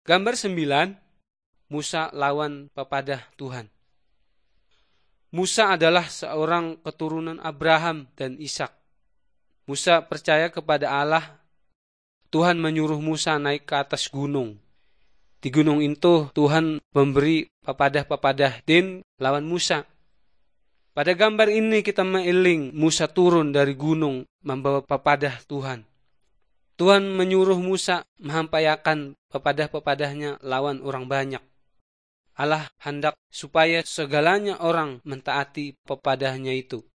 Gambar 9, Musa lawan pepadah Tuhan. Musa adalah seorang keturunan Abraham dan Ishak. Musa percaya kepada Allah. Tuhan menyuruh Musa naik ke atas gunung. Di gunung itu Tuhan memberi pepadah-pepadah Din lawan Musa. Pada gambar ini kita mengiling Musa turun dari gunung membawa pepadah Tuhan. Tuhan menyuruh Musa menghampayakan pepadah-pepadahnya lawan orang banyak. Allah hendak supaya segalanya orang mentaati pepadahnya itu.